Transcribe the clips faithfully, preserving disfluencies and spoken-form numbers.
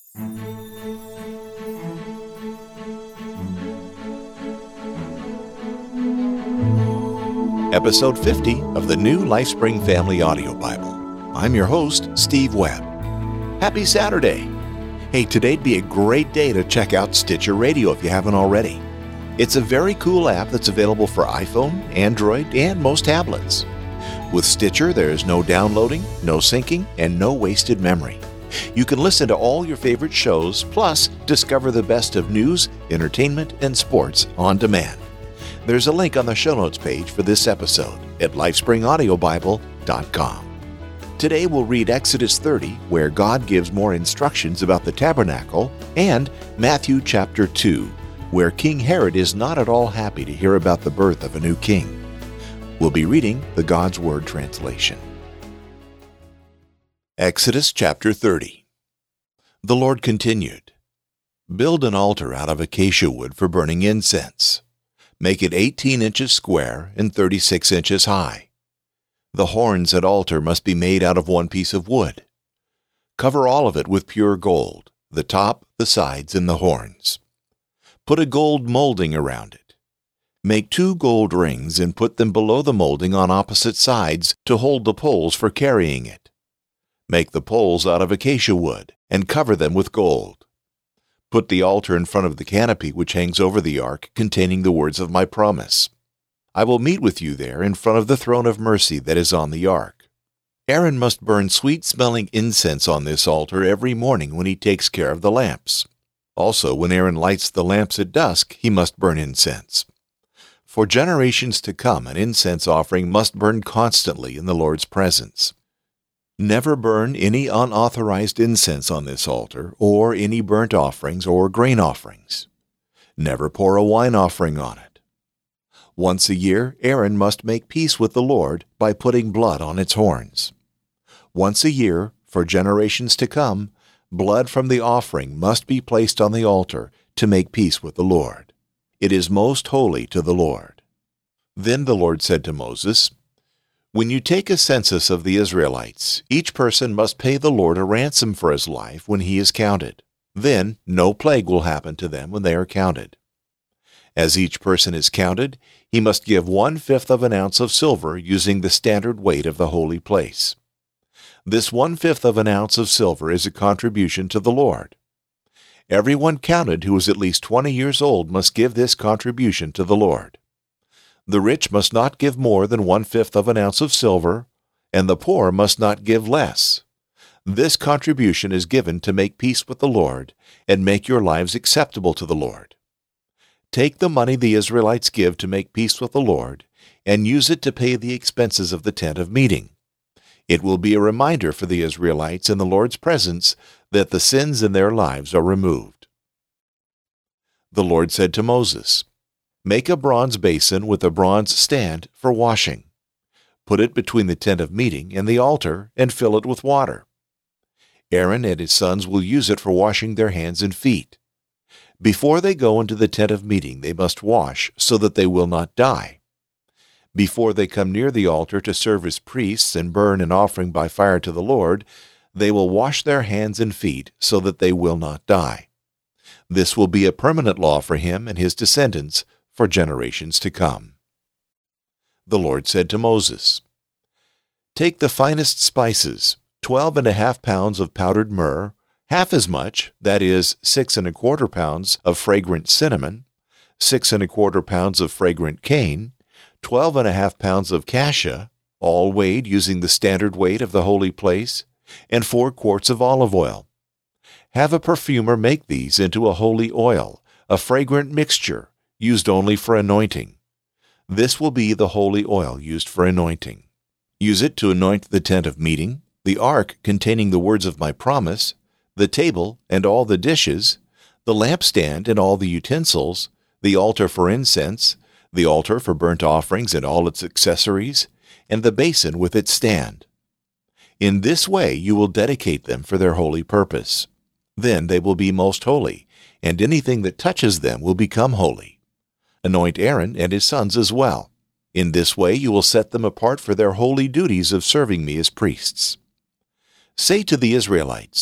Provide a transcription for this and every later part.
Episode fifty of the New LifeSpring Family Audio Bible. I'm your host, Steve Webb. Happy Saturday! Hey, today'd be a great day to check out Stitcher Radio if you haven't already. It's a very cool app that's available for iPhone, Android, and most tablets. With Stitcher, there is no downloading, no syncing, and no wasted memory. You can listen to all your favorite shows, plus discover the best of news, entertainment, and sports on demand. There's a link on the show notes page for this episode at lifespring audio bible dot com. Today we'll read Exodus thirty, where God gives more instructions about the tabernacle, and Matthew chapter two, where King Herod is not at all happy to hear about the birth of a new king. We'll be reading the God's Word translation. Exodus chapter thirty. The Lord continued, "Build an altar out of acacia wood for burning incense. Make it eighteen inches square and thirty-six inches high. The horns at altar must be made out of one piece of wood. Cover all of it with pure gold, the top, the sides, and the horns. Put a gold molding around it. Make two gold rings and put them below the molding on opposite sides to hold the poles for carrying it. Make the poles out of acacia wood and cover them with gold. Put the altar in front of the canopy which hangs over the ark containing the words of my promise. I will meet with you there in front of the throne of mercy that is on the ark. Aaron must burn sweet-smelling incense on this altar every morning when he takes care of the lamps. Also, when Aaron lights the lamps at dusk, he must burn incense. For generations to come, an incense offering must burn constantly in the Lord's presence. Never burn any unauthorized incense on this altar, or any burnt offerings or grain offerings. Never pour a wine offering on it. Once a year, Aaron must make peace with the Lord by putting blood on its horns. Once a year, for generations to come, blood from the offering must be placed on the altar to make peace with the Lord. It is most holy to the Lord." Then the Lord said to Moses, "When you take a census of the Israelites, each person must pay the Lord a ransom for his life when he is counted. Then no plague will happen to them when they are counted. As each person is counted, he must give one-fifth of an ounce of silver using the standard weight of the holy place. This one-fifth of an ounce of silver is a contribution to the Lord. Everyone counted who is at least twenty years old must give this contribution to the Lord. The rich must not give more than one-fifth of an ounce of silver, and the poor must not give less. This contribution is given to make peace with the Lord and make your lives acceptable to the Lord. Take the money the Israelites give to make peace with the Lord and use it to pay the expenses of the tent of meeting. It will be a reminder for the Israelites in the Lord's presence that the sins in their lives are removed." The Lord said to Moses, "Make a bronze basin with a bronze stand for washing. Put it between the tent of meeting and the altar and fill it with water. Aaron and his sons will use it for washing their hands and feet. Before they go into the tent of meeting, they must wash so that they will not die. Before they come near the altar to serve as priests and burn an offering by fire to the Lord, they will wash their hands and feet so that they will not die. This will be a permanent law for him and his descendants for generations to come." The Lord said to Moses, "Take the finest spices, twelve and a half pounds of powdered myrrh, half as much, that is, six and a quarter pounds of fragrant cinnamon, six and a quarter pounds of fragrant cane, twelve and a half pounds of cassia, all weighed using the standard weight of the holy place, and four quarts of olive oil. Have a perfumer make these into a holy oil, a fragrant mixture, used only for anointing. This will be the holy oil used for anointing. Use it to anoint the tent of meeting, the ark containing the words of my promise, the table and all the dishes, the lampstand and all the utensils, the altar for incense, the altar for burnt offerings and all its accessories, and the basin with its stand. In this way you will dedicate them for their holy purpose. Then they will be most holy, and anything that touches them will become holy. Anoint Aaron and his sons as well. In this way you will set them apart for their holy duties of serving me as priests. Say to the Israelites,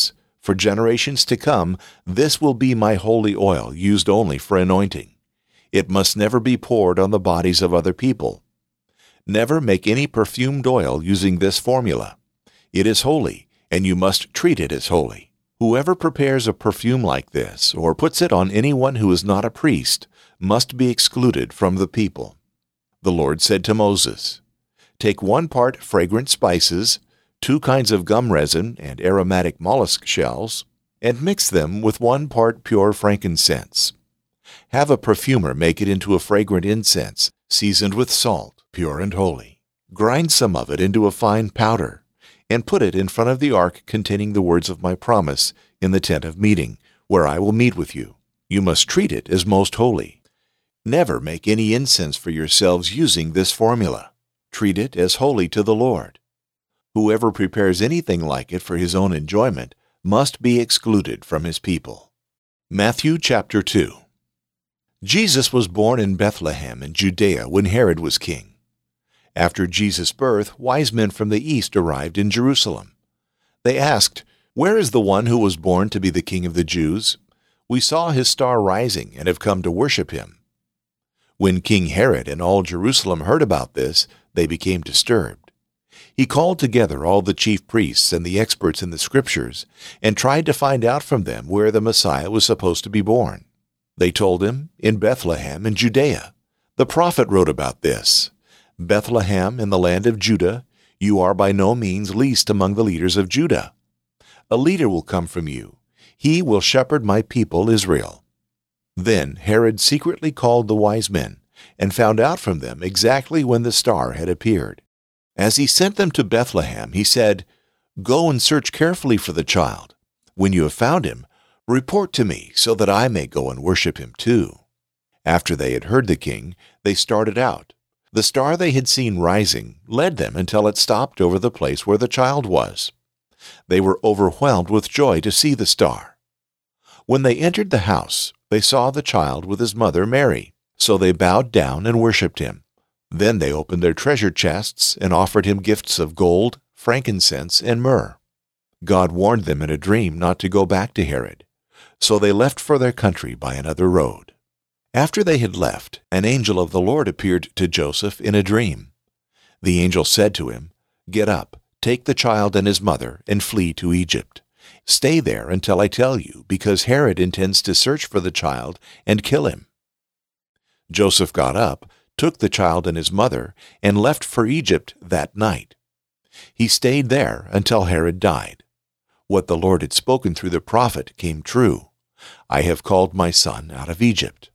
For generations to come, this will be my holy oil used only for anointing. It must never be poured on the bodies of other people. Never make any perfumed oil using this formula. It is holy, and you must treat it as holy. Whoever prepares a perfume like this, or puts it on anyone who is not a priest, must be excluded from the people. The Lord said to Moses, Take one part fragrant spices, two kinds of gum resin and aromatic mollusk shells, and mix them with one part pure frankincense. Have a perfumer make it into a fragrant incense, seasoned with salt, pure and holy. Grind some of it into a fine powder, and put it in front of the ark containing the words of my promise in the tent of meeting, where I will meet with you. You must treat it as most holy. Never make any incense for yourselves using this formula. Treat it as holy to the Lord. Whoever prepares anything like it for his own enjoyment must be excluded from his people. Matthew chapter two. Jesus was born in Bethlehem in Judea when Herod was king. After Jesus' birth, wise men from the east arrived in Jerusalem. They asked, Where is the one who was born to be the King of the Jews? We saw his star rising and have come to worship him. When King Herod and all Jerusalem heard about this, they became disturbed. He called together all the chief priests and the experts in the Scriptures and tried to find out from them where the Messiah was supposed to be born. They told him, In Bethlehem in Judea. The prophet wrote about this. Bethlehem in the land of Judah, you are by no means least among the leaders of Judah. A leader will come from you. He will shepherd my people Israel. Then Herod secretly called the wise men and found out from them exactly when the star had appeared. As he sent them to Bethlehem, he said, Go and search carefully for the child. When you have found him, report to me so that I may go and worship him too. After they had heard the king, they started out. The star they had seen rising led them until it stopped over the place where the child was. They were overwhelmed with joy to see the star. When they entered the house, they saw the child with his mother Mary, so they bowed down and worshipped him. Then they opened their treasure chests and offered him gifts of gold, frankincense, and myrrh. God warned them in a dream not to go back to Herod, so they left for their country by another road. After they had left, an angel of the Lord appeared to Joseph in a dream. The angel said to him, Get up, take the child and his mother, and flee to Egypt. Stay there until I tell you, because Herod intends to search for the child and kill him. Joseph got up, took the child and his mother, and left for Egypt that night. He stayed there until Herod died. What the Lord had spoken through the prophet came true. I have called my son out of Egypt.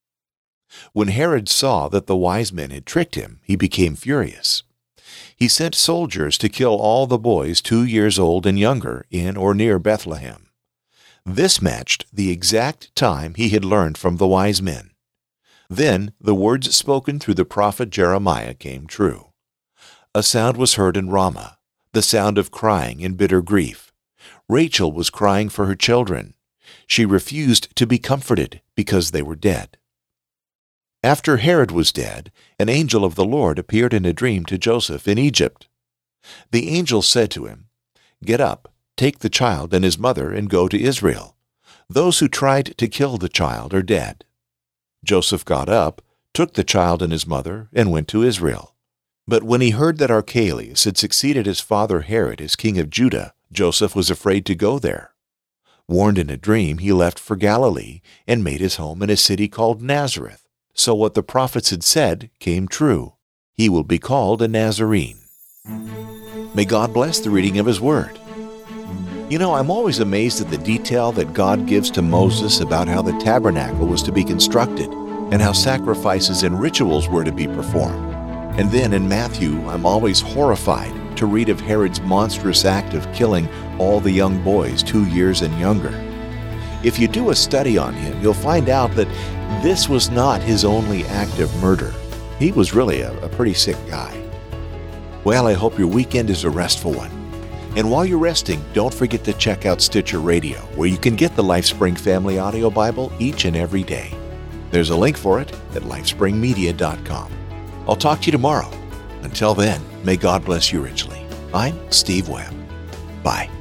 When Herod saw that the wise men had tricked him, he became furious. He sent soldiers to kill all the boys two years old and younger in or near Bethlehem. This matched the exact time he had learned from the wise men. Then the words spoken through the prophet Jeremiah came true. A sound was heard in Ramah, the sound of crying in bitter grief. Rachel was crying for her children. She refused to be comforted because they were dead. After Herod was dead, an angel of the Lord appeared in a dream to Joseph in Egypt. The angel said to him, Get up, take the child and his mother, and go to Israel. Those who tried to kill the child are dead. Joseph got up, took the child and his mother, and went to Israel. But when he heard that Archelaus had succeeded his father Herod as king of Judah, Joseph was afraid to go there. Warned in a dream, he left for Galilee and made his home in a city called Nazareth. So what the prophets had said came true. He will be called a Nazarene. May God bless the reading of His Word. You know, I'm always amazed at the detail that God gives to Moses about how the tabernacle was to be constructed and how sacrifices and rituals were to be performed. And then in Matthew, I'm always horrified to read of Herod's monstrous act of killing all the young boys two years and younger. If you do a study on him, you'll find out that this was not his only act of murder. He was really a, a pretty sick guy. Well, I hope your weekend is a restful one. And while you're resting, don't forget to check out Stitcher Radio, where you can get the LifeSpring Family Audio Bible each and every day. There's a link for it at lifespring media dot com. I'll talk to you tomorrow. Until then, may God bless you richly. I'm Steve Webb. Bye.